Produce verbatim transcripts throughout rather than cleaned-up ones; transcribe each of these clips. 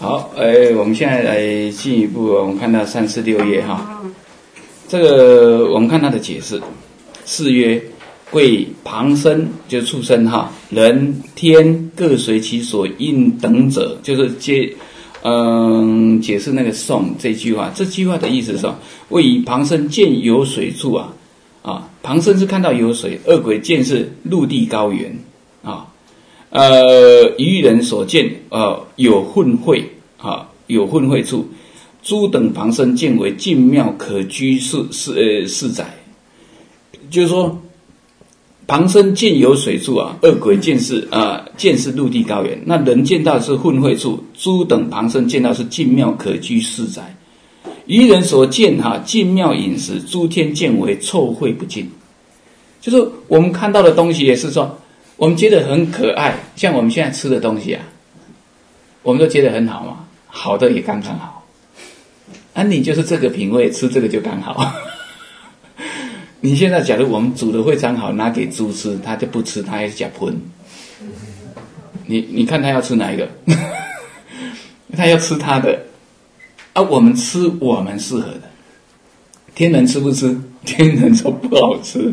好，呃，我们现在来进一步，我们看到三四六页哈，这个我们看它的解释，是曰：贵旁生，就是畜生哈，人天各随其所应等者，就是接，嗯，解释那个颂这句话。这句话的意思是说，谓以旁生见有水处啊，啊，旁生是看到有水，恶鬼见是陆地高原啊。呃，愚人所见，呃，有混秽啊，有混秽处，诸等旁生见为净妙可居是是呃是宅，就是说，旁生见有水处啊，恶鬼见是啊、呃、见是陆地高原，那人见到是混秽处，诸等旁生见到是净妙可居是宅。愚人所见哈、啊、净妙饮食，诸天见为臭秽不净，就是我们看到的东西也是说。我们觉得很可爱，像我们现在吃的东西啊，我们都觉得很好嘛，好的也刚刚好。啊，你就是这个品味，吃这个就刚好。你现在假如我们煮的非常好，拿给猪吃，它就不吃，它还是假喷。你你看它要吃哪一个？它要吃它的，啊，我们吃我们适合的。天人吃不吃？天人说不好吃。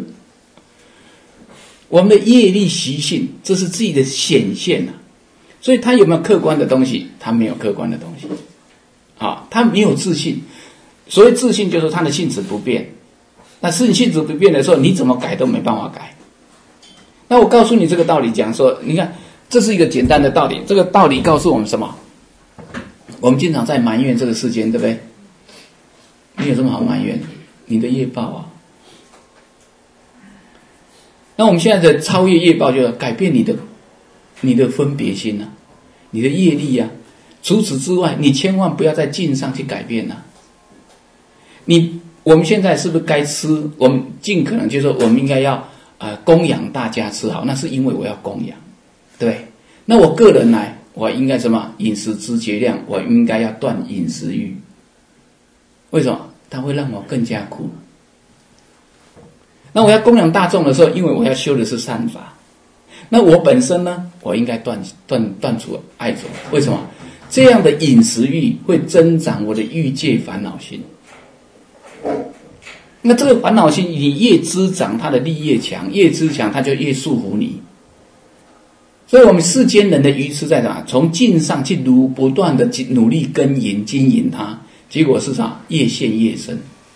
我们的业力习性，这是自己的显现啊，所以他有没有客观的东西？他没有客观的东西，啊，他没有自信。所谓自信，就是他的性质不变。那是你性质不变的时候，你怎么改都没办法改。那我告诉你这个道理，讲说，你看，这是一个简单的道理。这个道理告诉我们什么？我们经常在埋怨这个世间，对不对？你有什么好埋怨？你的业报啊。那我们现在的超越业报，就是改变你的你的分别心啊，你的业力啊。除此之外，你千万不要在境上去改变啊。你我们现在是不是该吃？我们尽可能就是说，我们应该要呃供养大家吃好，那是因为我要供养，对不对？那我个人来，我应该什么？饮食知节量，我应该要断饮食欲。为什么？它会让我更加苦。那我要供养大众的时候，因为我要修的是善法，那我本身呢，我应该断断断除爱着。为什么？这样的饮食欲会增长我的欲界烦恼心。那这个烦恼心，你越滋长，它的力越强，越滋强，它就越束缚你。所以我们世间人的愚痴在哪？从境上去如不断的努力耕耘经营它，结果是啥？越陷越深。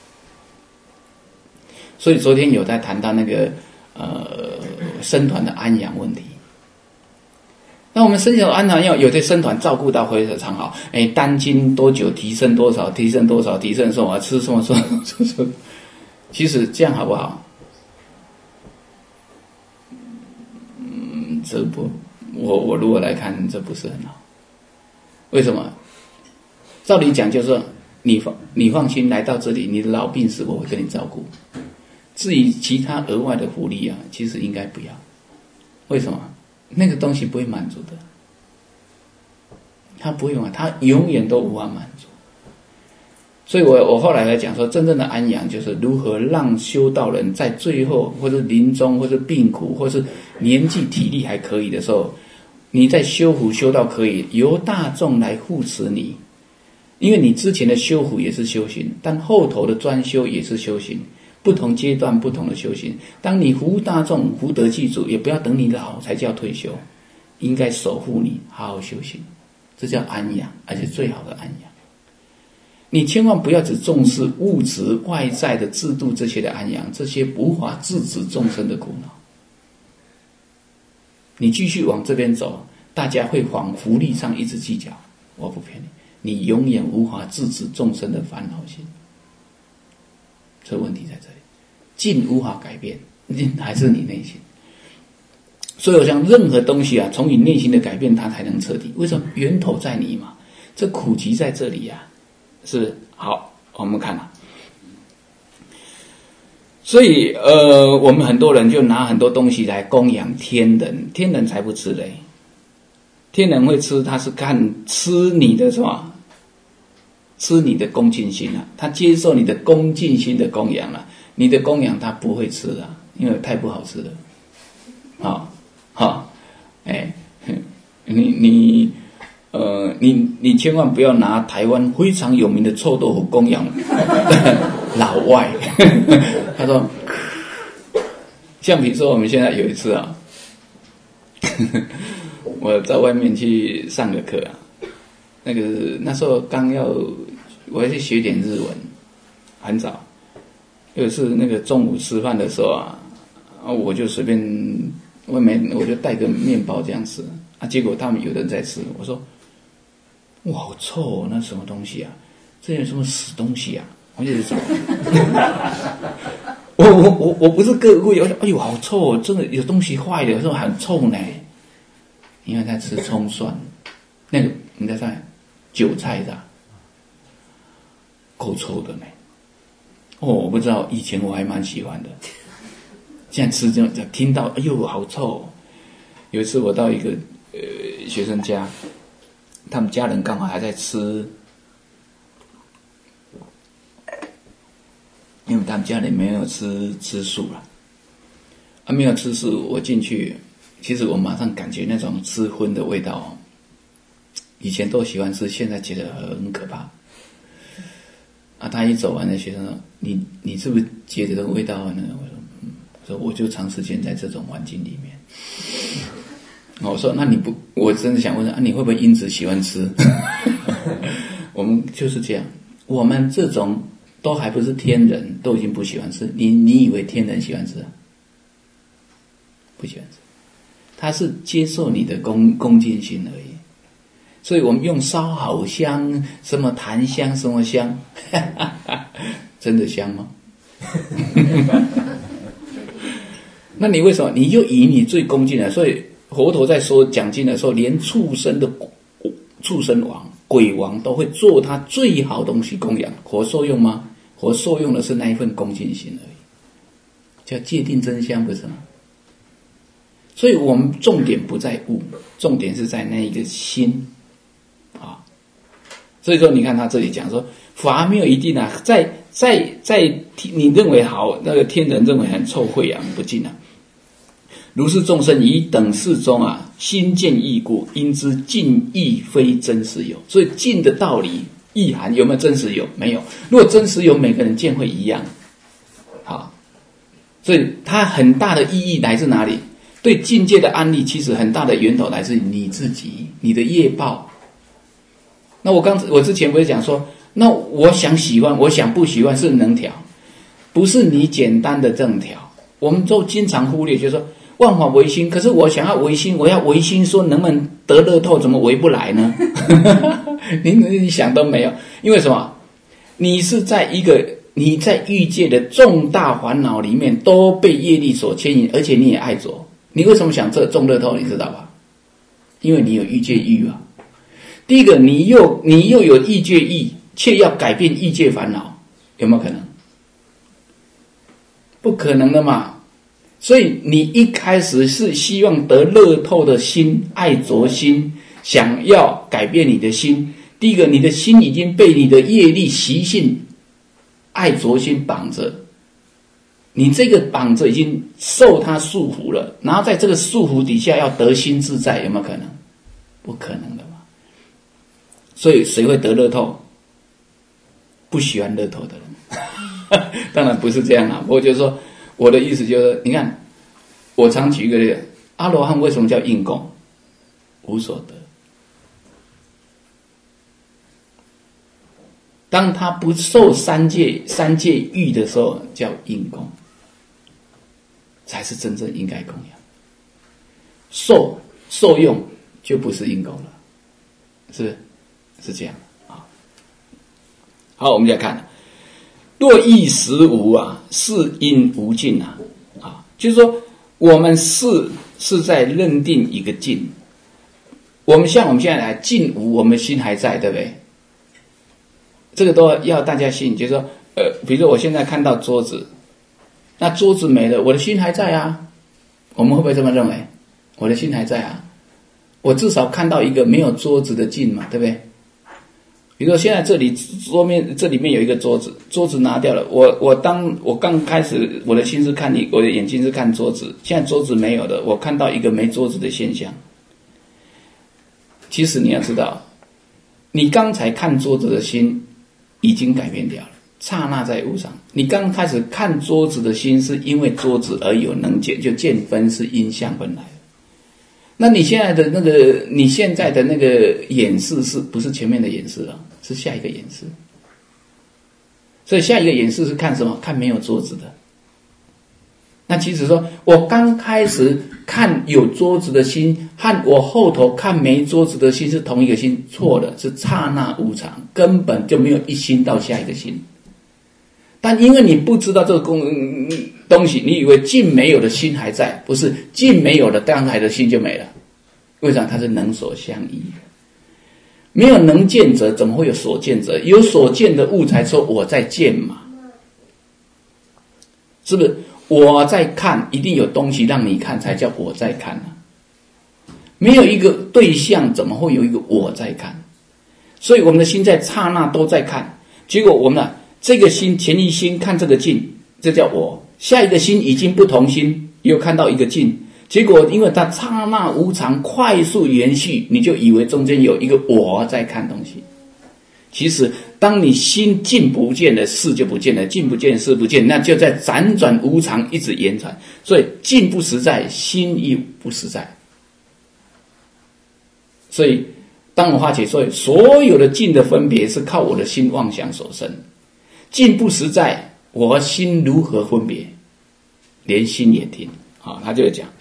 所以昨天有在谈到那个呃僧团的安养问题。那我们僧团安养要有的僧团照顾到非常好，哎，单经多久提升多少，提升多少，提升说我要吃什么什么什么。其实这样好不好？嗯，这不，我我如果来看，这不是很好。为什么？照理讲就是说，你放你放心来到这里，你的老病死我会跟你照顾。至于其他额外的福利啊，其实应该不要。为什么？那个东西不会满足的，它不会满，它永远都无法满足。所以我我后来来讲说，真正的安养就是如何让修道人在最后，或者临终，或者病苦，或是年纪体力还可以的时候，你在修福修道可以由大众来护持你，因为你之前的修福也是修行，但后头的专修也是修行。不同阶段不同的修行，当你服务大众福德具足，也不要等你老才叫退休，应该守护你好好修行，这叫安养，而且最好的安养。你千万不要只重视物质外在的制度这些的安养，这些无法制止众生的苦恼。你继续往这边走，大家会往福利上一直计较，我不骗你，你永远无法制止众生的烦恼心。这问题在这里，境无法改变，还是你内心。所以我想，任何东西啊，从你内心的改变，它才能彻底。为什么？源头在你嘛，这苦集在这里啊，是不是？好，我们看啊。所以，呃，我们很多人就拿很多东西来供养天人，天人才不吃嘞。天人会吃，他是看吃你的什么？吃你的恭敬心啊，他接受你的恭敬心的供养啊，你的供养他不会吃啊，因为太不好吃了。好，好，哎，你你呃， 你你千万不要拿台湾非常有名的臭豆腐供养老外。他说，像比如说我们现在有一次啊，我在外面去上个课啊，那个那时候刚要我要去学点日文，很早，有一次那个中午吃饭的时候啊，我就随便外面我就带个面包这样吃啊，结果他们有人在吃，我说。哇，好臭哦！那什么东西啊？这有什么死东西啊？我就找。我我我我不是故意，我说哎呦好臭哦，真的有东西坏的，我说很臭呢。因为他吃葱蒜，那个你在看韭菜的，够臭的呢。哦，我不知道，以前我还蛮喜欢的，现在吃这种听到哎呦好臭哦。有一次我到一个呃学生家。他们家人刚好还在吃，因为他们家里没有吃吃素了，啊，没有吃素，我进去，其实我马上感觉那种吃荤的味道，以前都喜欢吃，现在觉得很可怕。啊，他一走完，那学生说：“你你是不是觉得这个味道呢？”我说：“嗯。”我说：“我就长时间在这种环境里面。”我说：“那你不，我真的想问啊，你会不会因此喜欢吃？”我们就是这样，我们这种都还不是天人，都已经不喜欢吃。你你以为天人喜欢吃啊？不喜欢吃，他是接受你的恭恭敬心而已。所以我们用烧好香，什么檀香，什么香，真的香吗？那你为什么？你就以你最恭敬的，所以。佛陀在说讲经的时候，连畜生的畜生王、鬼王都会做他最好的东西供养。佛受用吗？佛受用的是那一份恭敬心而已，叫界定真香，不是吗？所以我们重点不在物，重点是在那一个心啊。所以说，你看他这里讲说，法没有一定啊，在在在你认为好，那个天人认为很臭秽啊，不净啊。如是众生以等事中啊，心见异故，因之尽亦非真实有。所以尽的道理意涵有没有真实有？没有。如果真实有，每个人见会一样。好，所以它很大的意义来自哪里？对境界的安利，其实很大的源头来自于你自己，你的业报。那我刚我之前不是讲说，那我想喜欢，我想不喜欢是能调，不是你简单的正调。我们都经常忽略，就是说。万法唯心，可是我想要唯心，我要唯心说能不能得乐透，怎么唯不来呢？你你想都没有，因为什么？你是在一个你在欲界的重大烦恼里面都被业力所牵引，而且你也爱着。你为什么想这中乐透？你知道吧？因为你有欲界欲啊。第一个，你又你又有欲界欲，却要改变欲界烦恼，有没有可能？不可能的嘛。所以你一开始是希望得乐透的心，爱着心，想要改变你的心。第一个，你的心已经被你的业力习性、爱着心绑着，你这个绑着已经受它束缚了。然后在这个束缚底下要得心自在，有没有可能？不可能的嘛。所以谁会得乐透？不喜欢乐透的人。当然不是这样啊，我就是说。我的意思就是，你看，我常举一个例子，阿罗汉为什么叫应供？无所得。当他不受三界三界欲的时候，叫应供，才是真正应该供养。受受用就不是应供了，是不是？是这样啊。好，我们再看。若意识无啊，是因无尽啊，啊，就是说我们是是在认定一个尽。我们像我们现在来尽无，我们心还在，对不对？这个都要大家信，就是说，呃，比如说我现在看到桌子，那桌子没了，我的心还在啊。我们会不会这么认为？我的心还在啊，我至少看到一个没有桌子的尽嘛，对不对？比如说现在这里桌面这里面有一个桌子，桌子拿掉了，我我当我刚开始我的心是看你，我的眼睛是看桌子，现在桌子没有了，我看到一个没桌子的现象。其实你要知道， 你刚才看桌子的心已经改变掉了，刹那在无常。你刚开始看桌子的心是因为桌子而有能见，就见分是因相分来的。那你现在的那个，你现在的那个演示是不是前面的演示了？是下一个演示。所以下一个演示是看什么？看没有桌子的。那其实说我刚开始看有桌子的心和我后头看没桌子的心是同一个心，错了，是刹那无常，根本就没有一心到下一个心。但因为你不知道这个东西，你以为尽没有的心还在，不是尽没有的刚才的心就没了。为什么？它是能所相依的。没有能见者，怎么会有所见者？有所见的物才说我在见嘛，是不是？我在看，一定有东西让你看，才叫我在看啊。没有一个对象，怎么会有一个我在看？所以我们的心在刹那都在看，结果我们呢，这个心前一心看这个境，这叫我；下一个心已经不同心，又看到一个境，结果因为它刹那无常，快速延续，你就以为中间有一个我在看东西。其实当你心境不见了，事就不见了，境不见事不见，那就在辗转无常一直延传。所以境不实在，心亦不实在。所以当我化解，所以所有的境的分别是靠我的心妄想所生。境不实在，我心如何分别？连心也听。好，他就讲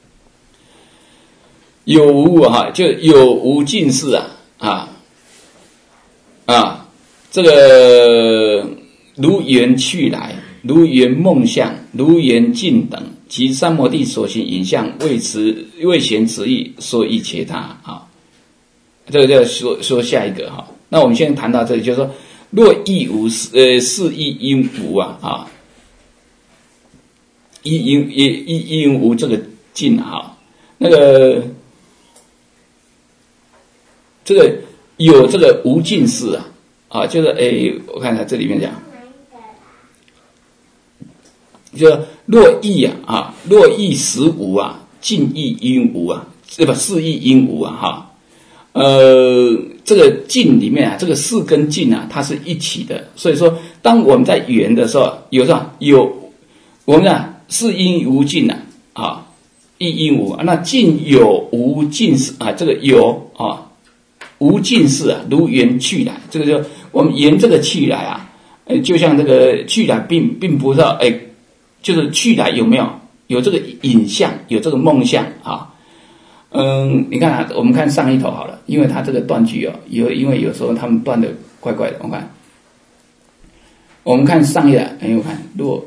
有无啊，就有无尽事啊啊。啊，这个如缘去来，如缘梦相，如缘境等，及三摩地所行影像，为此为显此意，所以切他啊。这个就说说下一个哈。那我们现在谈到这里，就是说，若亦无呃是亦因无啊啊，亦因亦亦因无这个境哈，那个这个。有这个无尽事啊，啊，就是诶，我看看这里面讲，就若亦啊啊，若亦实无啊，尽亦因无啊，对吧？是亦因无啊，哈，呃，这个尽里面啊，这个事跟尽啊，它是一起的，所以说，当我们在缘的时候，有时候有我们啊，是因无尽啊，啊，亦因无啊，那尽有无尽事啊，这个有啊。无尽事啊，如缘去来，这个就我们沿这个去来啊，呃，就像这个去来并并不是哎，就是去来有没有有这个影像，有这个梦象啊？嗯，你看啊，我们看上一头好了，因为它这个断句哦，有因为有时候他们断的怪怪的，我看，我们看上一来，哎，我看若。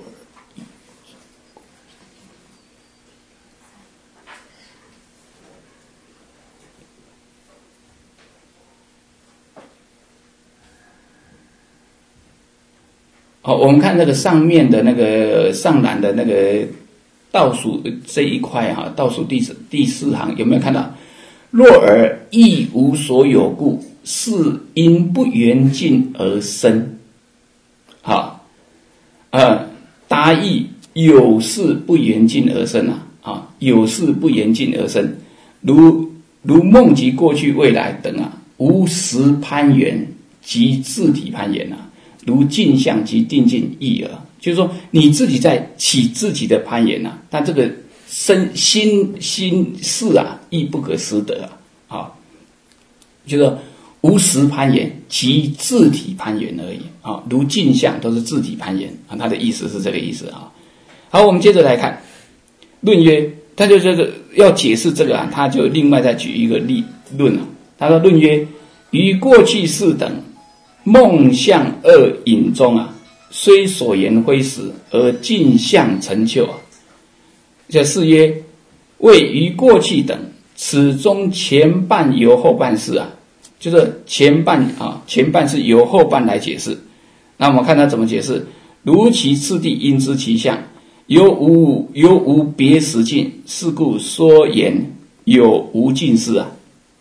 好，我们看那个上面的那个上栏的那个倒数这一块哈，倒数第四第四行有没有看到？若而亦无所有故，是因不缘尽而生。好，呃，答亦有事不缘尽而生啊，啊，有事不缘尽而生，如如梦及过去未来等啊，无时攀缘及自体攀缘啊。如镜像及定境亦尔，就是说你自己在起自己的攀缘啊，但这个身心心事啊，亦不可思得啊，啊，就是说无实攀缘，其自体攀缘而已啊，如镜像都是自体攀缘啊，他的意思是这个意思啊。好，我们接着来看论曰，他就就是要解释这个啊，他就另外再举一个例论啊，他说论曰，于过去世等。梦象二影中啊，虽所言非实，而镜像成就啊。这是曰：谓于过去等，此中前半由后半事啊，就是前半啊，前半是由后半来解释。那我们看他怎么解释：如其次第，应知其相，由无由无别实境，是故说言有无尽事啊。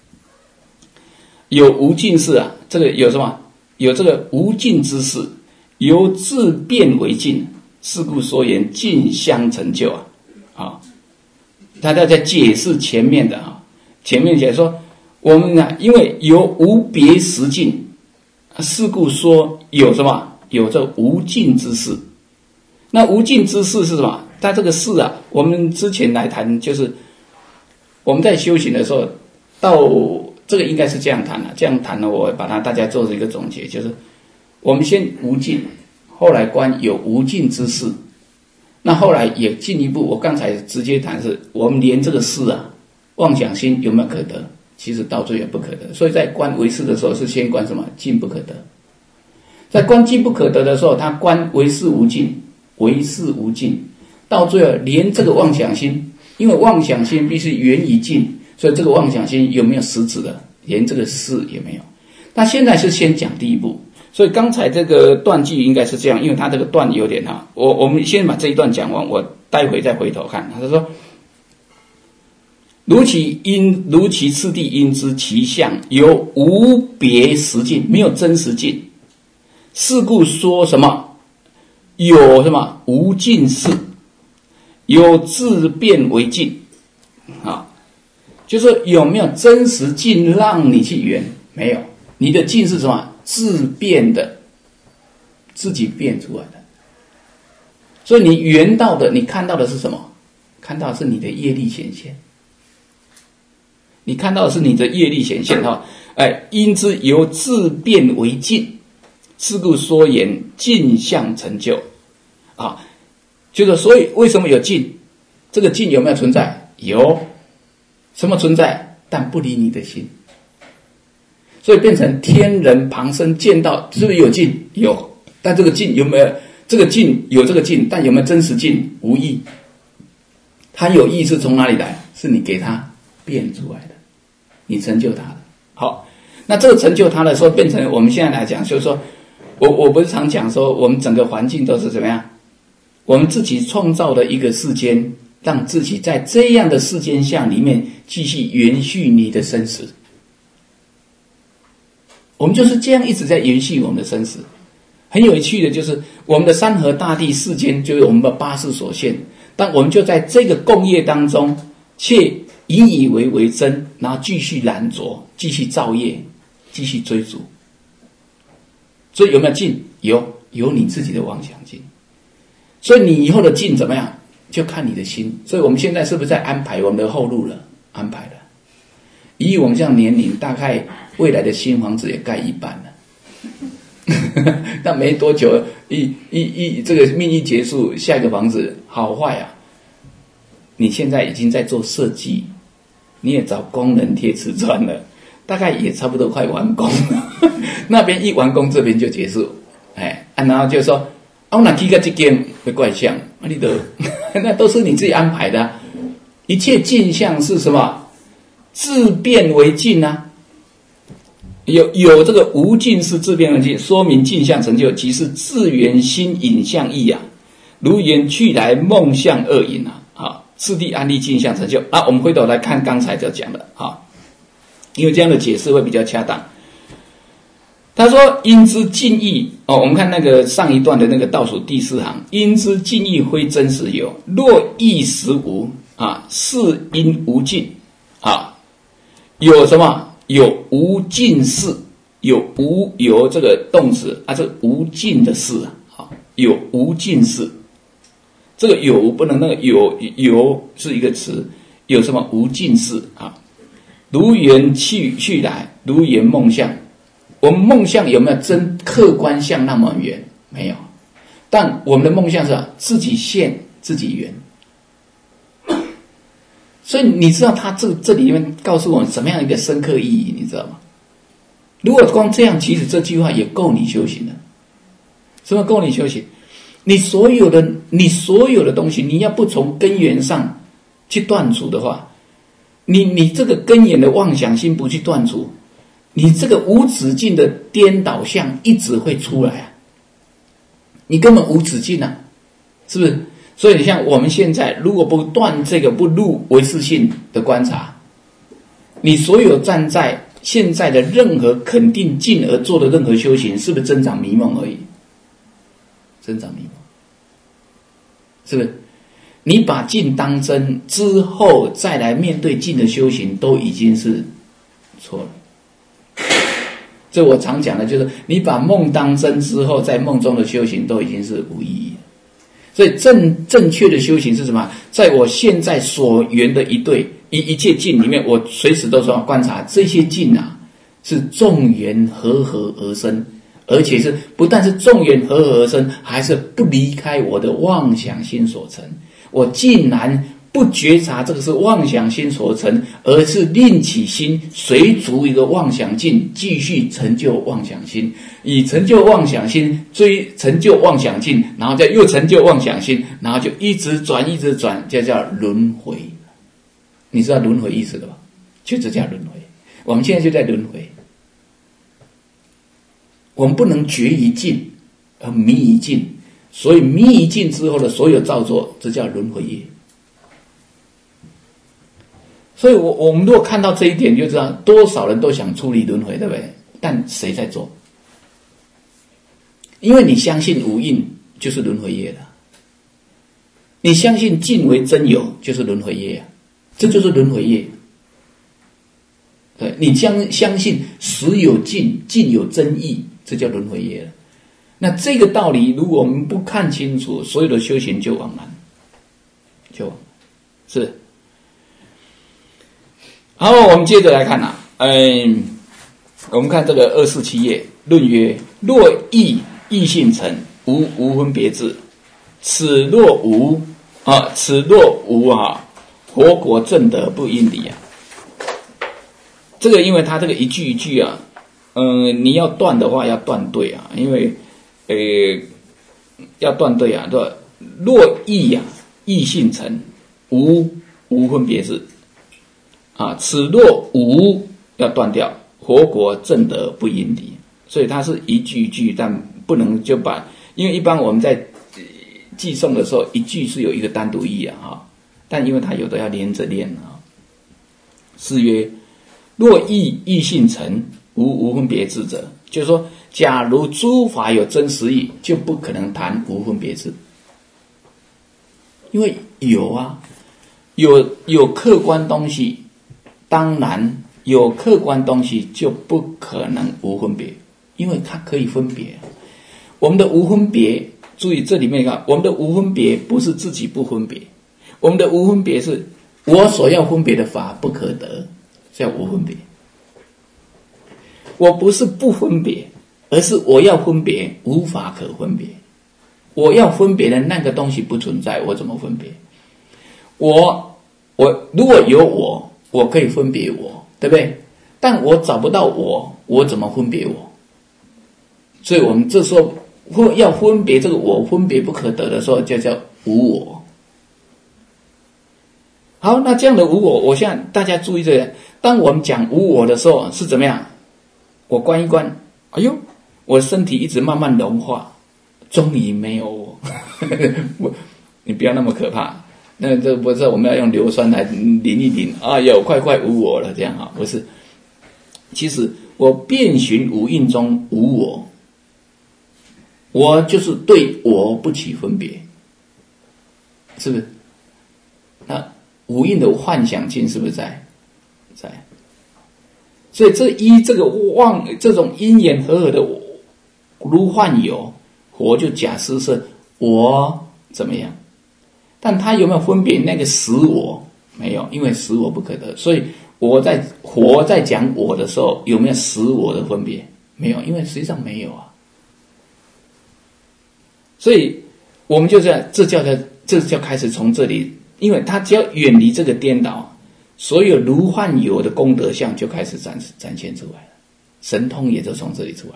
有无尽事啊，这个有什么？有这个无尽之事，由自变为尽，是故说言尽相成就啊！啊，他在在解释前面的啊，前面解说我们呢，因为有无别实境，是故说有什么？有这无尽之事。那无尽之事是什么？它这个事啊，我们之前来谈，就是我们在修行的时候，到这个应该是这样谈了、啊，这样谈呢，我把它大家做一个总结，就是我们先无尽，后来观有无尽之事。那后来也进一步，我刚才直接谈是，我们连这个事啊，妄想心有没有可得？其实到最后不可得。所以在观唯识的时候，是先观什么？尽不可得。在观尽不可得的时候，他观唯识无尽，唯识无尽，到最后连这个妄想心，因为妄想心必须源于尽，所以这个妄想心有没有实质的？连这个事也没有。那现在是先讲第一步。所以刚才这个断句应该是这样，因为他这个断有点哈，我我们先把这一段讲完，我待会再回头看。他说：如其因，如其次第因之其相，有无别实境，没有真实境。是故说什么？有什么无尽事，有自变为尽啊，就是说有没有真实境让你去圆？没有，你的境是什么？自变的，自己变出来的。所以你圆到的，你看到的是什么？看到的是你的业力显现。你看到的是你的业力显现哈，哎，因之由自变为尽，是故说言尽相成就啊，就是所以为什么有尽？这个尽有没有存在？有，什么存在？但不离你的心。所以变成天人旁生见到，是不是有尽？有，但这个尽有没有？这个尽有这个尽，但有没有真实尽？无意。它有意是从哪里来？是你给它变出来的，你成就它的。好，那这个成就它的时候，变成我们现在来讲，就是说，我我不是常讲说，我们整个环境都是怎么样？我们自己创造的一个世间，让自己在这样的世间相里面继续延续你的生死。我们就是这样一直在延续我们的生死。很有趣的就是我们的山河大地世间，就是我们的八识所现，但我们就在这个共业当中，却引以为为真，然后继续染着，继续造业，继续追逐。所以有没有尽？有，有你自己的妄想尽。所以你以后的尽怎么样？就看你的心。所以我们现在是不是在安排我们的后路了？安排了。以我们这样年龄，大概未来的新房子也盖一半了。那没多久，一一一这个命一结束，下一个房子好坏啊！你现在已经在做设计，你也找工人贴瓷砖了，大概也差不多快完工了。那边一完工，这边就结束。哎，啊、然后就说，啊，我哪去个这间会怪象，啊，你都那都是你自己安排的、啊。一切镜像是什么？自变为尽啊。有有这个无尽是自变为尽，说明镜像成就即是自圆心影像义啊，如言去来梦象二影啊，啊，次第安立镜像成就啊。我们回头来看刚才就讲的啊，因为这样的解释会比较恰当。他说因之尽意哦，我们看那个上一段的那个倒数第四行，因之尽意非真实有，若意实无啊，是因无尽啊，有什么？有无尽事，有无有这个动词啊，这个无尽的事啊，有无尽事。这个有不能那个有有是一个词，有什么无尽事啊？如缘去去来，如缘梦象。我们梦象有没有真客观相那么远？没有，但我们的梦象是自己现自己圆。所以你知道他这这里面告诉我们什么样一个深刻意义，你知道吗？如果光这样，其实这句话也够你修行了。什么够你修行？你所有的你所有的东西，你要不从根源上去断除的话，你你这个根源的妄想心不去断除，你这个无止境的颠倒相一直会出来啊！你根本无止境啊，是不是？所以你像我们现在如果不断这个不入唯识性的观察，你所有站在现在的任何肯定进而做的任何修行，是不是增长迷梦而已？增长迷梦，是不是？你把进当真之后再来面对进的修行，都已经是错了。这我常讲的就是，你把梦当真之后，在梦中的修行都已经是无意义了。所以正正确的修行是什么？在我现在所缘的一对一一切境里面，我随时都说观察这些境啊，是众缘和合而生，而且是不但是众缘和合而生，还是不离开我的妄想心所成。我竟然不觉察这个是妄想心所成，而是另起心随逐一个妄想境，继续成就妄想心，以成就妄想心追成就妄想境，然后再又成就妄想心，然后就一直转一直转，就叫轮回。你知道轮回意思的吧？就这叫轮回。我们现在就在轮回，我们不能觉一境而迷一境，所以迷一境之后的所有造作，这叫轮回业。所以我我们如果看到这一点，就知道多少人都想出离轮回，对不对？但谁在做？因为你相信无印就是轮回业了，你相信境为真有就是轮回业啊，这就是轮回业。对，你将相信实有境，境有真义，这叫轮回业了。那这个道理，如果我们不看清楚，所有的修行就枉然，就枉然是。好，我们接着来看啊，嗯，我们看这个二四七页论曰：若异异性成，无无分别智。此若无啊，此若无啊，活果正德不因离啊。这个因为它这个一句一句啊，嗯、呃，你要断的话要断对啊，因为呃要断对啊，对吧？若异啊，异性成，无无分别智。啊，此若无要断掉，活果正德不因离，所以它是一句一句，但不能就把，因为一般我们在记诵的时候，一句是有一个单独义啊，哈，但因为它有的要连着念啊。是曰：若异异性成，无无分别智者，就是说，假如诸法有真实义，就不可能谈无分别智，因为有啊，有有客观东西。当然有客观东西就不可能无分别，因为它可以分别。我们的无分别，注意这里面看，我们的无分别不是自己不分别，我们的无分别是我所要分别的法不可得，叫无分别。我不是不分别，而是我要分别无法可分别，我要分别的那个东西不存在，我怎么分别？我我如果有我，我可以分别我，对不对？但我找不到我，我怎么分别我？所以我们这时候要分别这个我分别不可得的时候，就叫无我。好，那这样的无我，我现在大家注意这个，当我们讲无我的时候是怎么样？我观一观，哎呦，我身体一直慢慢融化，终于没有我。我你不要那么可怕。那这不是我们要用硫酸来淋一淋啊，有快快无我了，这样啊，不是。其实我遍寻五蕴中无我，我就是对我不起分别，是不是？那五蕴的幻想境是不是在？在。所以这一这个妄这种因缘和合的如幻有，我就假设是我怎么样？但他有没有分别那个实我？没有，因为实我不可得。所以我在活在讲我的时候，有没有实我的分别？没有，因为实际上没有啊。所以我们就这样，这叫做这就开始从这里，因为他只要远离这个颠倒，所有如幻有的功德相就开始展展现出来了，神通也就从这里出来。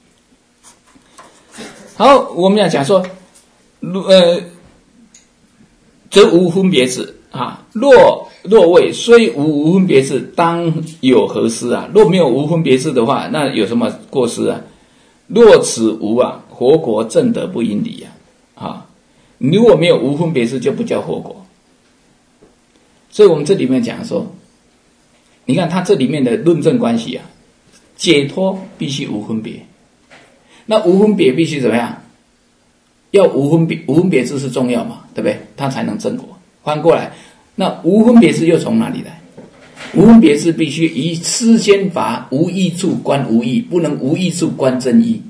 好，我们要讲说，呃。则无分别智啊，若若谓虽无无分别智，当有何失啊？若没有无分别智的话，那有什么过失啊？若此无啊，活果正德不因离啊！啊，如果没有无分别智，就不叫活果。所以我们这里面讲说，你看他这里面的论证关系啊，解脱必须无分别，那无分别必须怎么样？要无分别，无分别智是重要嘛，对不对？它才能正果。翻过来，那无分别智又从哪里来？ 无分别智必须以世间法无益处观无益，不能无益处观真义。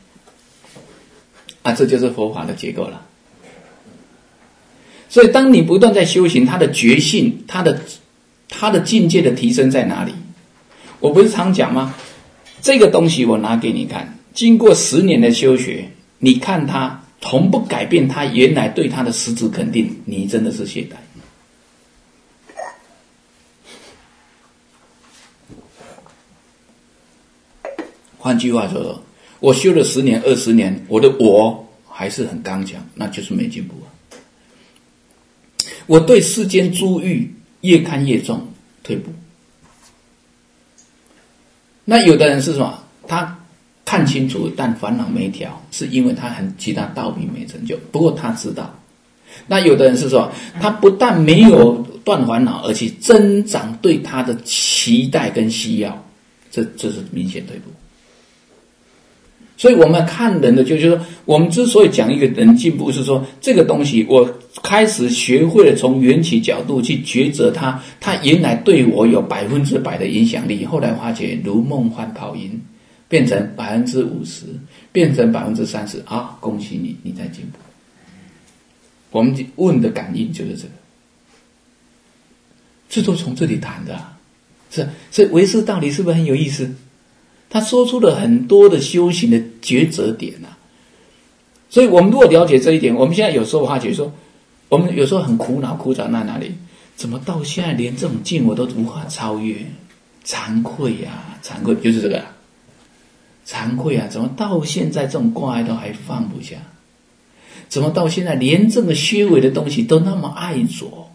啊，这就是佛法的结构了。所以，当你不断在修行，他的觉性，他的他的境界的提升在哪里？我不是常讲吗？这个东西我拿给你看，经过十年的修学，你看它从不改变他原来对他的实质肯定，你真的是懈怠。换句话说，我修了十年、二十年，我的我还是很刚强，那就是没进步啊。我对世间诸欲越看越重，退步。那有的人是什么？他看清楚，但烦恼没调，是因为他很其他道品没成就。不过他知道。那有的人是说，他不但没有断烦恼，而且增长对他的期待跟需要，这这是明显退步。所以我们看人的就是说，我们之所以讲一个人进步，是说这个东西我开始学会了从缘起角度去抉择它，它原来对我有百分之百的影响力，后来发觉如梦幻泡影，变成百分之五十，变成百分之三十，啊，恭喜你，你在进步。我们问的感应就是这个，这都从这里谈的啊，是，所以唯识道理是不是很有意思？他说出了很多的修行的抉择点啊，所以我们如果了解这一点，我们现在有时候发觉说，我们有时候很苦恼，苦恼在哪里？怎么到现在连这种境我都无法超越？惭愧啊，惭愧，就是这个、啊，惭愧啊！怎么到现在这种挂碍都还放不下？怎么到现在连这么虚伪的东西都那么爱着？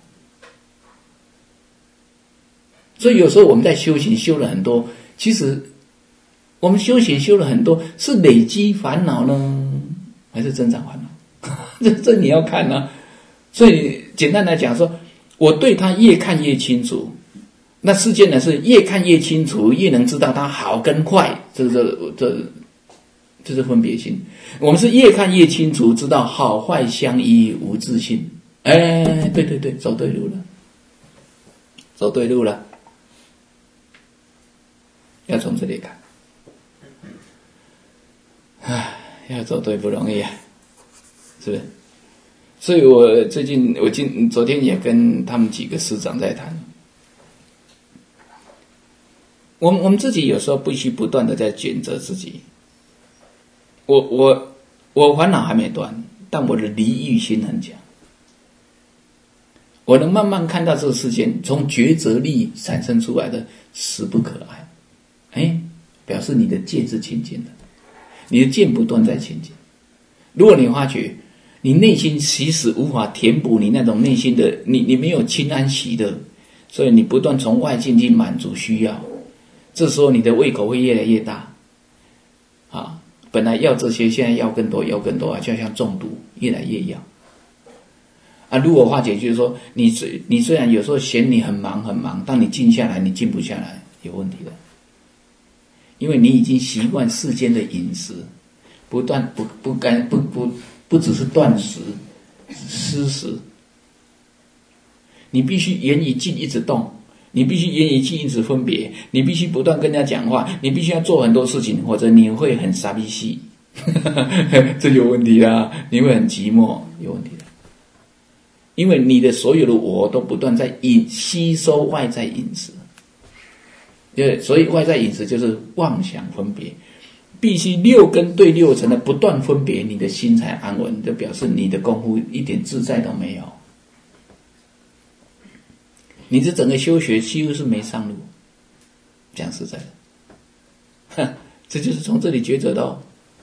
所以有时候我们在修行修了很多，其实。我们修行修了很多，是累积烦恼呢，还是增长烦恼？这这你要看啊。所以简单来讲说，我对他越看越清楚。那世间呢是越看越清楚，越能知道它好跟坏，这这这这是分别心。我们是越看越清楚，知道好坏相依无自性。哎，对对对，走对路了，走对路了。要从这里看。唉，要走对不容易啊，是不是？所以我最近，我今昨天也跟他们几个师长在谈。我们我们自己有时候必须不断的在选择自己。我我我烦恼还没断，但我的离欲心很强。我能慢慢看到这个世间从抉择力产生出来的实不可爱，哎，表示你的见是清净的。你的见不断在前进。如果你发觉你内心其实无法填补你那种内心的，你你没有清安喜乐，所以你不断从外境去满足需要，这时候你的胃口会越来越大啊！本来要这些，现在要更多，要更多啊，就像中毒，越来越要啊。如果化解就是说，你你虽然有时候嫌你很忙很忙，当你静下来，你静不下来，有问题的。因为你已经习惯世间的饮食，不断不不干不不不只是断食、失食，你必须言语静一直动，你必须言语静一直分别，你必须不断跟人家讲话，你必须要做很多事情，或者你会很傻逼戏，这有问题啊！你会很寂寞，有问题的，因为你的所有的我都不断在饮吸收外在饮食。对，所以外在饮食就是妄想分别，必须六根对六尘的不断分别，你的心才安稳，就表示你的功夫一点自在都没有。你这整个修学几乎是没上路，讲实在的，哼，这就是从这里抉择的哦。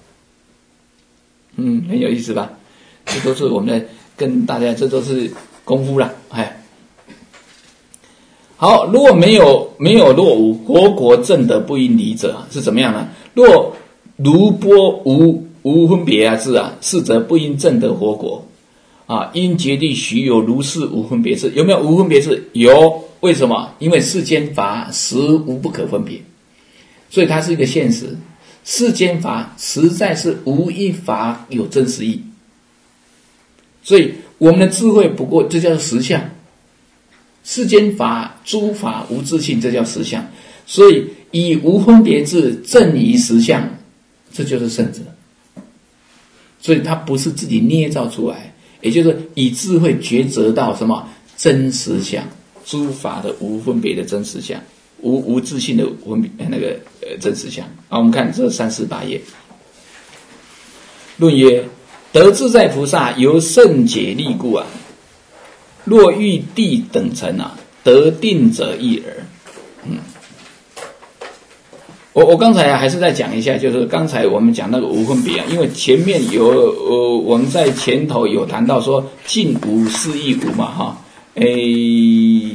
嗯，很有意思吧？这都是我们在跟大家，这都是功夫啦，哎。好，如果没有没有若无活果正得不因离者是怎么样呢？若如波无无分别啊智啊，是则不因正得活果啊，因决定许有如是无分别智。有没有无分别智？有，为什么？因为世间法实无不可分别，所以它是一个现实。世间法实在是无一法有真实义，所以我们的智慧不过这叫实相。 世间法诸法无自性，这叫实相。所以以无分别智证于实相，这就是圣者。所以他不是自己捏造出来，也就是以智慧抉择到什么真实相，诸法的无分别的真实相，无无自性的分别那个呃真实相。好，我们看这三十八页。论曰：得自在菩萨由圣解力故啊，若欲地等尘啊，得定者易耳。嗯，我我刚才啊还是再讲一下，就是刚才我们讲那个无分别啊，因为前面有呃我们在前头有谈到说尽无是亦无嘛哈，诶，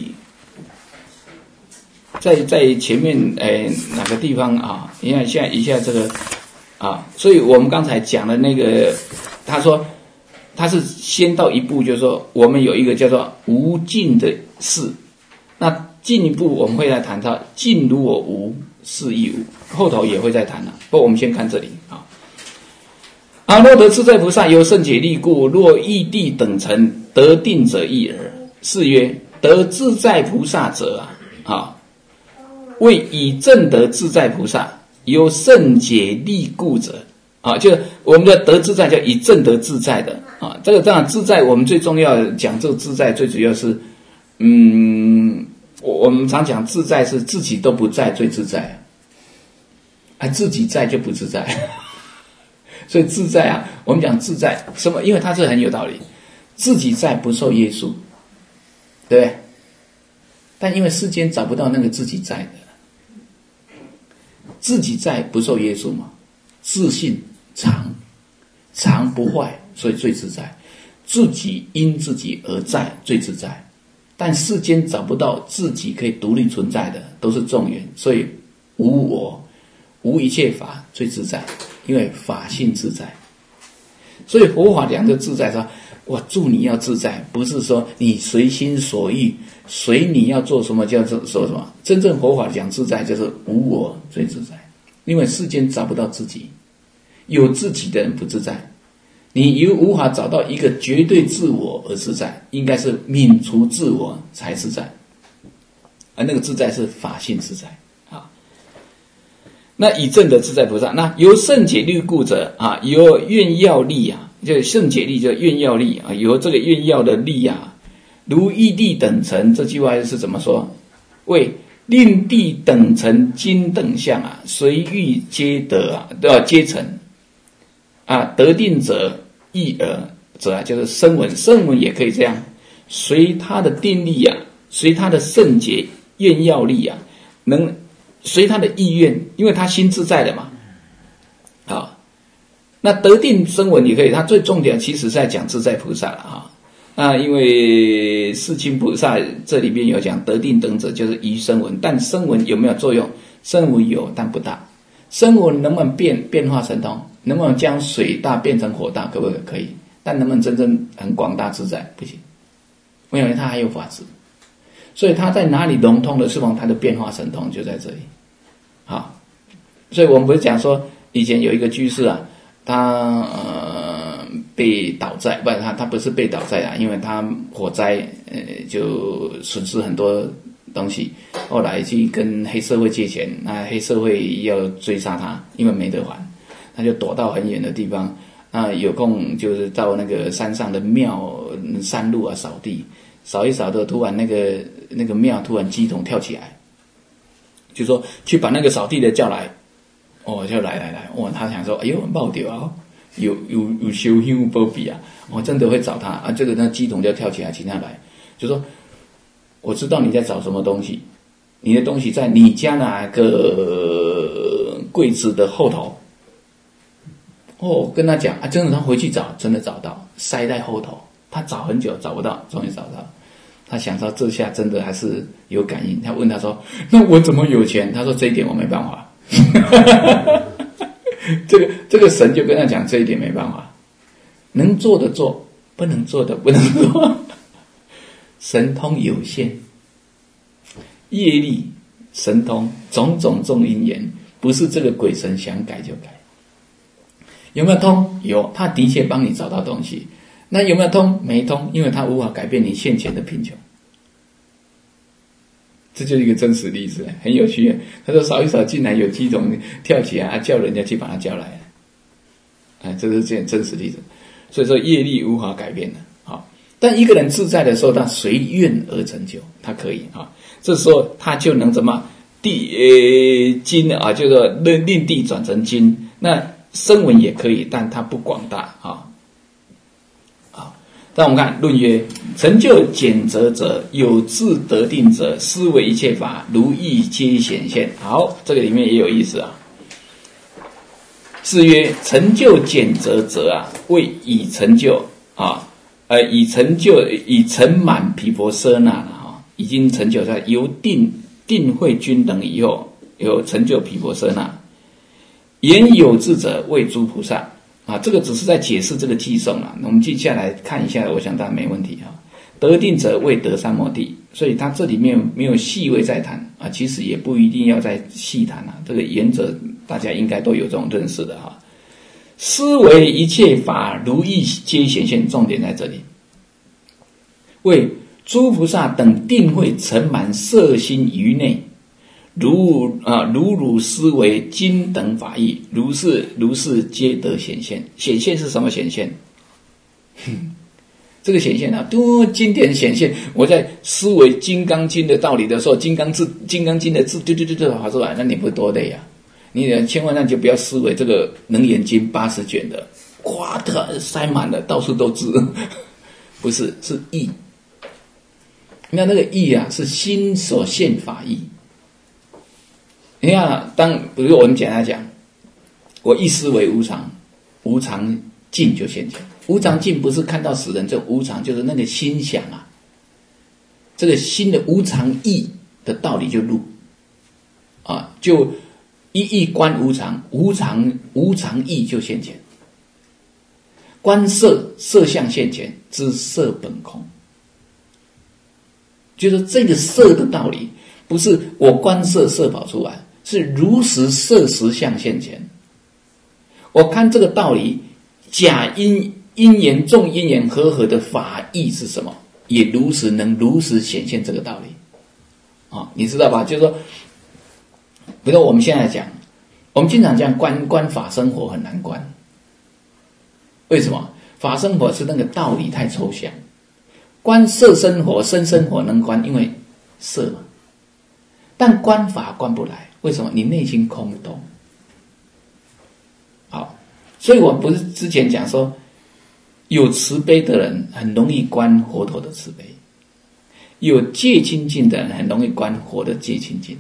在在前面诶哪个地方啊？你看现在一下这个啊，所以我们刚才讲的那个，他说他是先到一步，就是说我们有一个叫做无尽的事，那进一步我们会来谈到尽如我无是亦无，后头也会再谈了。不过我们先看这里啊。啊，若得自在菩萨由圣解力故，若异地等尘得定者易耳。是曰：得自在菩萨者啊，啊，为以正得自在菩萨由圣解力故者啊，就是我们的得自在叫以正得自在的啊。这个当然自在，我们最重要的讲这个自在，最主要是，嗯。我我们常讲自在是自己都不在最自在，啊，自己在就不自在，所以自在啊，我们讲自在什么？因为它是很有道理，自己在不受约束，对不对？但因为世间找不到那个自己在的，自己在不受约束嘛，自信常常不坏，所以最自在，自己因自己而在最自在。但世间找不到自己可以独立存在的，都是众缘，所以无我，无一切法最自在，因为法性自在。所以佛法讲的自在说，我祝你要自在，不是说你随心所欲，随你要做什么叫做说什么。真正佛法讲自在，就是无我最自在，因为世间找不到自己，有自己的人不自在。你又无法找到一个绝对自我而自在，应该是泯除自我才自在，而那个自在是法性自在啊。那以正的自在菩萨，那由圣解力故者啊，由愿要力啊，就圣解力就愿要力啊，由这个愿要的力啊，如异地等尘，这句话是怎么说？为令地等尘今等相啊，随欲皆得啊，都要皆成啊，得定者易耳者啊，就是声闻，声闻也可以这样，随他的定力啊，随他的圣解愿要力啊，能随他的意愿，因为他心自在的嘛。好，那得定声闻也可以，他最重点其实是在讲自在菩萨了哈。那因为世亲菩萨这里边有讲得定等者就是依声闻，但声闻有没有作用？声闻有，但不大。声闻能不能变变化神通？能不能将水大变成火大？可不可以？可以。但能不能真正很广大自在？不行。因为它还有法执，所以它在哪里融通的释放它的变化神通就在这里。好，所以我们不是讲说以前有一个居士啊，他呃被倒债，不，他他不是被倒债啊，因为他火灾呃就损失很多东西，后来去跟黑社会借钱，那黑社会要追杀他，因为没得还。他就躲到很远的地方，啊，有空就是到那个山上的庙山路啊扫地，扫一扫的，突然那个那个庙突然鸡桶跳起来，就说去把那个扫地的叫来，哦，就来来来，哦，他想说，哎呦，爆掉啊，有有有修香保庇啊，我、哦、真的会找他啊，这个那鸡桶就跳起来，请他来，就说我知道你在找什么东西，你的东西在你家那个柜子的后头。哦，跟他讲啊，真的他回去找，真的找到，塞在后头。他找很久找不到，终于找到。他想到这下真的还是有感应。他问他说：“那我怎么有钱？”他说：“这一点我没办法。”这个这个神就跟他讲，这一点没办法，能做的做，不能做的不能做。神通有限，业力神通种种众因缘，不是这个鬼神想改就改。有没有通？有，他的确帮你找到东西。那有没有通？没通，因为他无法改变你现前的贫穷。 这就是一个真实例子，很有趣。他说扫一扫进来有鸡童跳起来啊，叫人家去把他叫来，哎，这是这样真实例子。所以说业力无法改变的，好，但一个人自在的时候，他随愿而成就，他可以啊，这时候他就能怎么地呃金啊，就是说令令地转成金，那声闻也可以，但它不广大啊。但我们看论曰：成就简则者，有志得定者，思维一切法如意皆显现。好，这个里面也有意思啊。是曰：成就简则者啊，为以成就啊，呃，以成就以成满毗婆舍那了哈，已经成就在由定定慧均等以后，有成就毗婆舍那。言有志者为诸菩萨。啊，这个只是在解释这个偈颂啊，我们接下来看一下，我想当然没问题啊。得定者为得三摩地，所以他这里面没有细微在谈啊，其实也不一定要再细谈啊，这个原则大家应该都有这种认识的哈。思维一切法如意皆显现，重点在这里，为诸菩萨等定慧成满摄心于内。如啊，如汝思维经等法义，如是如是皆得显现。显现是什么显现？这个显现啊，多经典显现。我在思维《金刚经》的道理的时候，《金刚字》《金刚经》的字，对对对对，跑出来，那你不多累啊？你千万万就不要思维这个《能言经》八十卷的，哗的塞满了，到处都字，不是，是义。那那个义啊，是心所现法义。你看，当比如我们简单讲，我一思为无常，无常尽就现前。无常尽不是看到死人，这无常就是那个心想啊，这个心的无常意的道理就入啊，就一意观无常，无常无常意就现前。观色色相现前，知色本空，就是这个色的道理，不是我观色色跑出来。是如实色实相现前，我看这个道理，假因因缘众因缘和合的法义是什么，也如实能如实显现这个道理啊，你知道吧？就是说，比如说我们现在讲，我们经常讲观观法生活很难观，为什么？法生活是那个道理太抽象，观色生活生生活能观，因为色嘛，但观法观不来。为什么？你内心空洞。好，所以我不是之前讲说，有慈悲的人很容易观佛陀的慈悲，有戒清净的人很容易观佛的戒清净。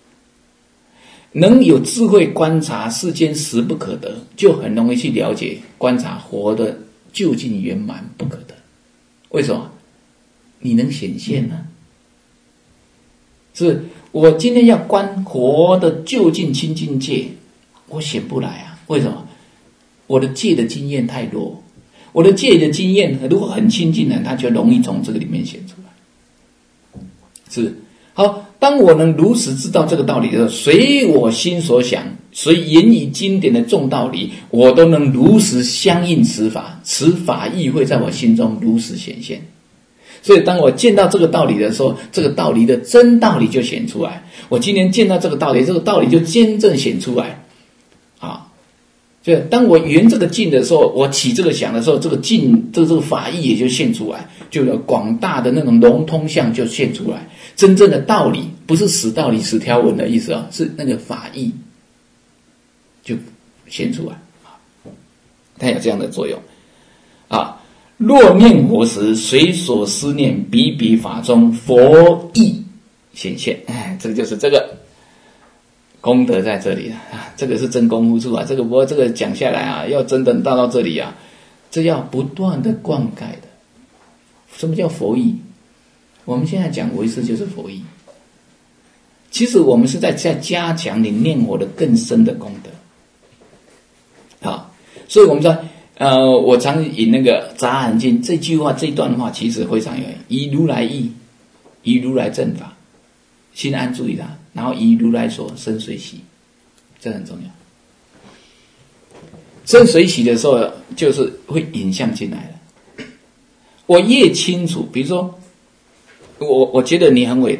能有智慧观察世间实不可得，就很容易去了解观察佛的究竟圆满不可得。为什么？你能显现呢、啊？是我今天要观佛的究竟清净戒，我显不来啊？为什么？我的戒的经验太弱，我的戒的经验如果很清净的，他就容易从这个里面显出来。是好，当我能如实知道这个道理的时候，随我心所想，随言语经典的众道理，我都能如实相应此法，此法义会在我心中如实显现。所以当我见到这个道理的时候，这个道理的真道理就显出来。我今天见到这个道理，这个道理就真正显出来啊！就当我圆这个境的时候，我起这个想的时候，这个境这个这个法义也就现出来，就有广大的那种融通相就现出来。真正的道理不是死道理死条文的意思啊，是那个法义就现出来啊，它有这样的作用啊。若念佛时，随所思念，彼彼法中佛意显现。哎，这个就是这个功德在这里啊，这个是真功夫处啊。这个不过这个讲下来啊，要真的到到这里啊，这要不断的灌溉的。什么叫佛意？我们现在讲唯识就是佛意。其实我们是在在加强你念佛的更深的功德。好，所以我们说。呃，我常引那个《杂含经》这句话，这段话其实非常有以如来意，以如来正法，心安注意它，然后以如来所生随喜，这很重要。生随喜的时候，就是会引向进来了。我越清楚，比如说，我我觉得你很伟大，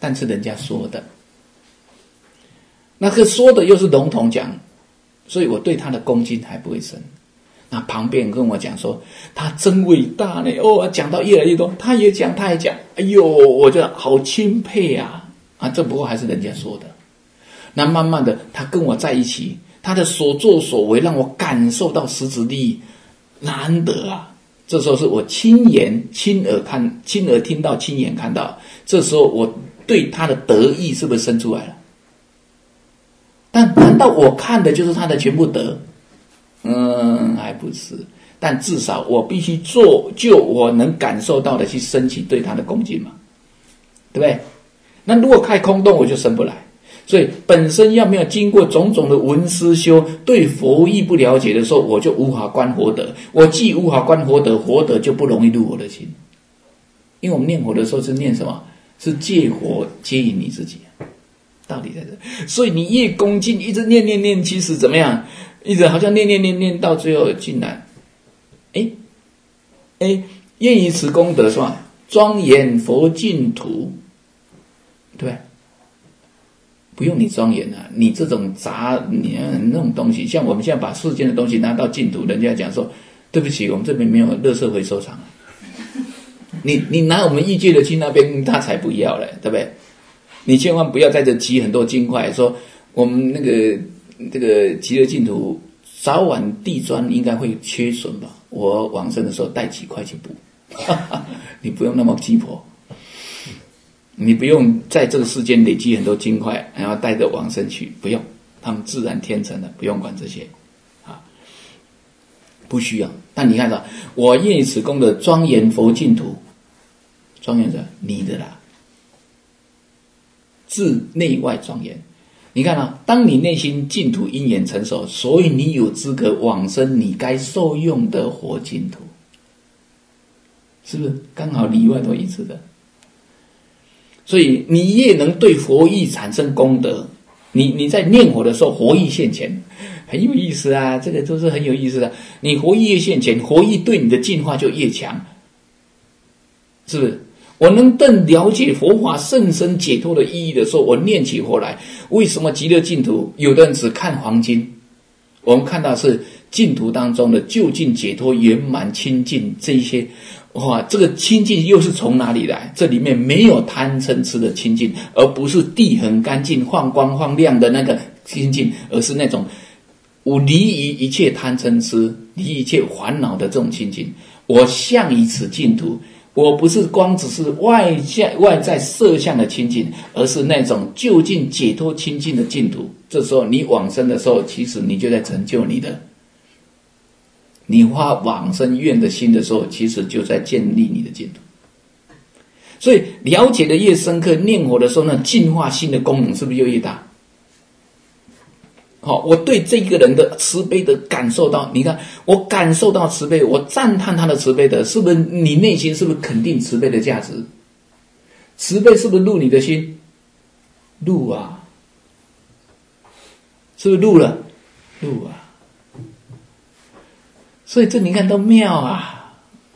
但是人家说的，那个说的又是笼统讲，所以我对他的恭敬还不会深。那旁边跟我讲说他真伟大呢，哦，讲到越来越多，他也讲他也讲，哎呦，我觉得好钦佩啊！啊，这不过还是人家说的。那慢慢的他跟我在一起，他的所作所为让我感受到实质利益，难得啊！这时候是我亲眼亲耳看亲耳听到亲眼看到，这时候我对他的得意是不是生出来了？但难道我看的就是他的全部得？嗯，还不是。但至少我必须做就我能感受到的去升起对他的恭敬嘛，对不对？那如果太空洞我就升不来。所以本身要没有经过种种的闻思修，对佛义不了解的时候，我就无法观佛德。我既无法观佛德，佛德就不容易入我的心。因为我们念佛的时候是念什么？是借佛接引你自己，道理在这。所以你越恭敬，一直念念念，其实怎么样？一直好像念念念念到最后竟然，哎哎，愿以此功德是吧？庄严佛净土，对不对？不用你庄严啊，你这种杂你那种东西，像我们现在把世间的东西拿到净土，人家讲说对不起，我们这边没有垃圾回收厂。你你拿我们异界的去那边，他才不要嘞，对不对？你千万不要在这积很多金块，说我们那个这个极乐净土早晚地砖应该会缺损吧？我往生的时候带几块去补，你不用那么鸡婆。你不用在这个世间累积很多金块，然后带着往生去，不用，他们自然天成的，不用管这些，啊，不需要。但你看到，我愿以此功德庄严佛净土，庄严者你的啦，自内外庄严。你看啊，当你内心净土因缘成熟，所以你有资格往生你该受用的活净土，是不是刚好里外都一致的？所以你越能对佛意产生功德，你你在念佛的时候，佛意现前，很有意思啊，这个都是很有意思的。你佛意越现前，佛意对你的进化就越强，是不是？我能更了解佛法甚深解脱的意义的时候，我念起佛来。为什么极乐净土有的人只看黄金？我们看到是净土当中的究竟解脱圆满清净这一些。哇，这个清净又是从哪里来？这里面没有贪嗔痴的清净，而不是地很干净放光放亮的那个清净，而是那种我离于一切贪嗔痴离一切烦恼的这种清净。我向于此净土，我不是光只是外在外在色相的清净，而是那种究竟解脱清净的净土。这时候你往生的时候，其实你就在成就你的你发往生愿的心的时候，其实就在建立你的净土。所以了解的越深刻，念佛的时候呢，净化心的功能是不是就越大？好，我对这个人的慈悲的感受到，你看我感受到慈悲，我赞叹他的慈悲的，是不是你内心是不是肯定慈悲的价值？慈悲是不是入你的心？入啊，是不是入了？入啊。所以这你看都妙啊！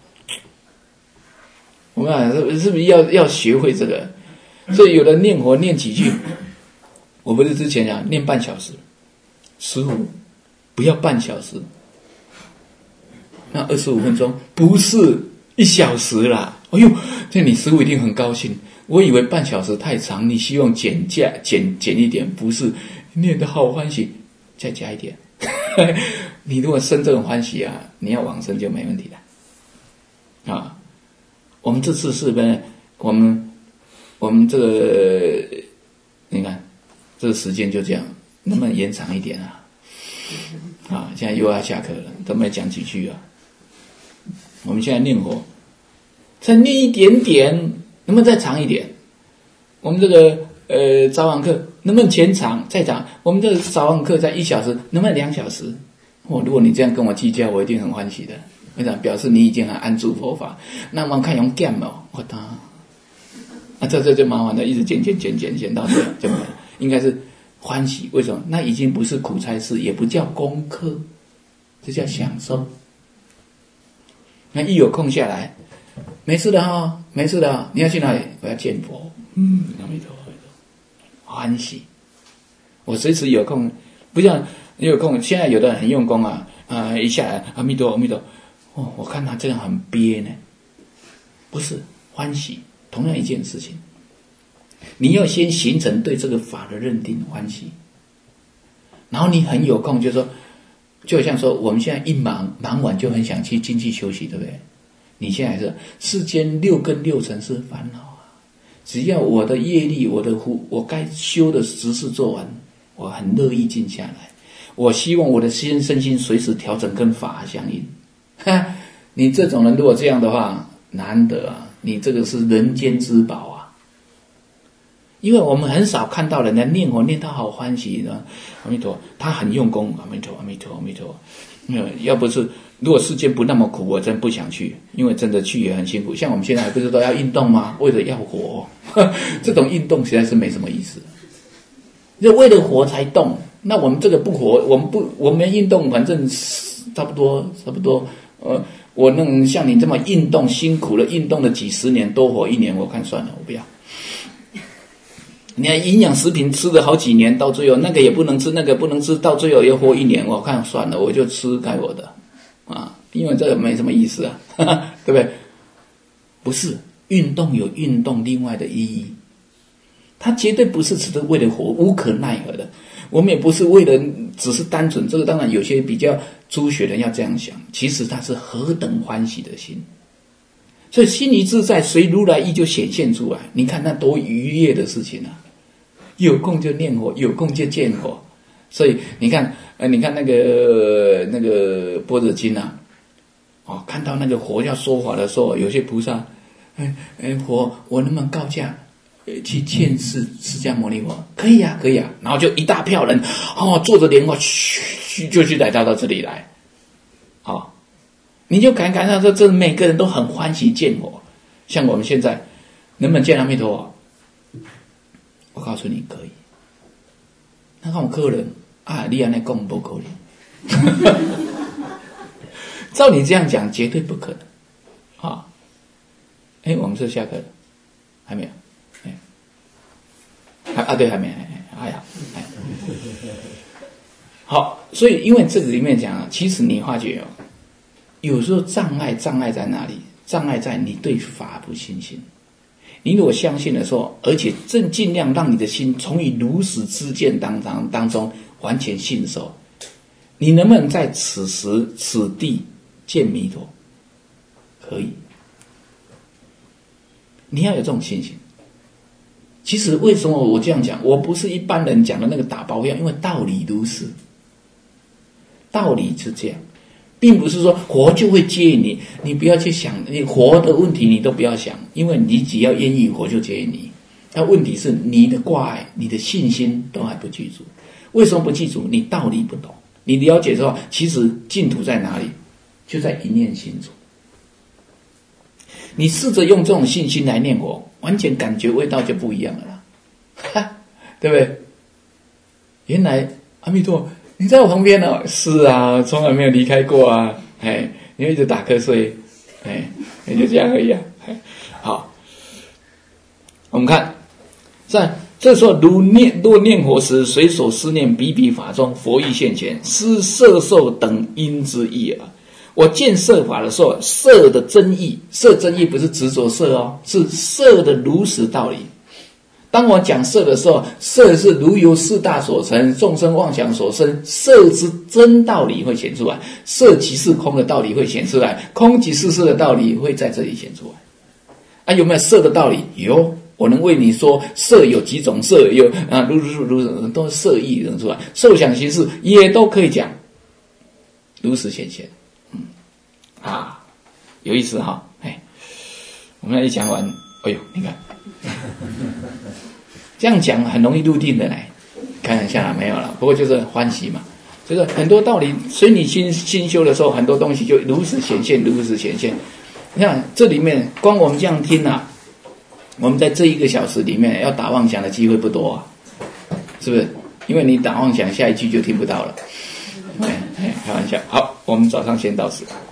我们啊，是是不是要要学会这个？所以有的念佛念几句，我不是之前讲念半小时、十五，不要半小时，那二十五分钟不是一小时啦。哎呦，这你师父一定很高兴。我以为半小时太长，你希望减价减减一点，不是念得好欢喜，再加一点。你如果生这种欢喜啊，你要往生就没问题了啊。我们这次是呢，我们我们这个你看这个时间就这样，能不能延长一点啊？啊，现在又要下课了，都没讲几句啊。我们现在念佛，再念一点点，能不能再长一点？我们这个呃早晚课能不能前长再长？我们这个早晚课在一小时，能不能两小时？哦，如果你这样跟我计较，我一定很欢喜的。为啥？表示你已经很安住佛法。那么看用减哦，我当啊，这这就麻烦了，一直减减减减减到这就没了。应该是欢喜，为什么？那已经不是苦差事，也不叫功课，这叫享受。那一有空下来，没事的哈、哦，没事的、哦，你要去哪里？我要见佛。 嗯，阿弥陀佛，阿弥陀佛，欢喜。我随时有空，不像有空，现在有的人很用功啊，啊、呃，一下来阿弥陀阿弥陀，哦，我看他这样很憋呢，不是欢喜，同样一件事情，你要先形成对这个法的认定欢喜，然后你很有空，就说，就像说我们现在一忙忙完就很想去进去休息，对不对？你现在是世间六根六尘是烦恼啊，只要我的业力，我的我该修的实事做完，我很乐意静下来。我希望我的心身心随时调整跟法相应。哈，你这种人如果这样的话，难得啊，你这个是人间之宝啊。因为我们很少看到人家念佛念到好欢喜的，阿弥陀，他很用功，阿弥陀，阿弥陀，阿弥陀。要不是如果世间不那么苦，我真不想去，因为真的去也很辛苦。像我们现在还不是都要运动吗？为了要活，这种运动实在是没什么意思。就为了活才动，那我们这个不活，我们不，我们运动，反正差不多，差不多。呃，我能像你这么运动辛苦了，运动了几十年，多活一年，我看算了，我不要。你看营养食品吃了好几年，到最后那个也不能吃，那个不能吃，到最后要活一年，我看算了，我就吃该我的啊，因为这个没什么意思啊，呵呵，对不对？不是，运动有运动另外的意义，它绝对不是只是为了活，无可奈何的。我们也不是为了只是单纯，这个当然有些比较初学人要这样想，其实它是何等欢喜的心。所以心一自在，随如来意就显现出来。你看那多愉悦的事情啊！有空就念佛，有空就见佛。所以你看，呃，你看那个那个般若经啊，哦，看到那个佛要说法的时候，有些菩萨，哎哎，佛，我能不能告假，呃，去见释释迦牟尼佛？可以啊，可以啊。然后就一大票人，哦，坐着莲花，嘘，就去来到到这里来，好、哦。你就感感到说，这每个人都很欢喜见我。像我们现在能不能见阿弥陀佛？我告诉你可以。那看我可能啊，你安尼讲不可能。照你这样讲，绝对不可能啊！哎，我们是下课了，还没有？哎，还啊对，还没，还好，哎，好。所以因为这个里面讲啊，其实你发觉哦。有时候障碍障碍在哪里？障碍在你对法不信心。你如果相信的时候，而且正尽量让你的心从于如实知见当中当中完全信受，你能不能在此时此地见弥陀？可以。你要有这种信心。其实为什么我这样讲？我不是一般人讲的那个打包票，因为道理如是，道理是这样。并不是说活就会接引你，你不要去想你活的问题，你都不要想，因为你只要愿意活就接引你。但问题是你的挂碍、你的信心都还不记住。为什么不记住？你道理不懂。你了解的话，其实净土在哪里？就在一念心中。你试着用这种信心来念佛，完全感觉味道就不一样了啦，哈，对不对？原来阿弥陀你在我旁边哦，是啊，从来没有离开过啊，哎，你一直打瞌睡，哎，也就这样而已啊。好，我们看，在这时候如念若念佛时，随所思念，彼彼法中，佛意现前，是色受等因之意啊。我见色法的时候，色的真意，色真意不是执着色哦，是色的如实道理。当我讲色的时候，色是如由四大所成，众生妄想所生，色之真道理会显出来，色即是空的道理会显出来，空即是色的道理会在这里显出来。啊，有没有色的道理？有，我能为你说色有几种色，有啊，如如如如都是色意能出来，受想行识也都可以讲，如实显现。嗯，啊，有意思哈，哎，我们来一讲完，哎呦，你看。这样讲很容易入定的来，看一下没有了。不过就是欢喜嘛，这个很多道理，所以你新新修的时候，很多东西就如实显现，如实显现。你看这里面，光我们这样听啊，我们在这一个小时里面要打妄想的机会不多啊，是不是？因为你打妄想，下一句就听不到了。哎哎，开玩笑。好，我们早上先到此。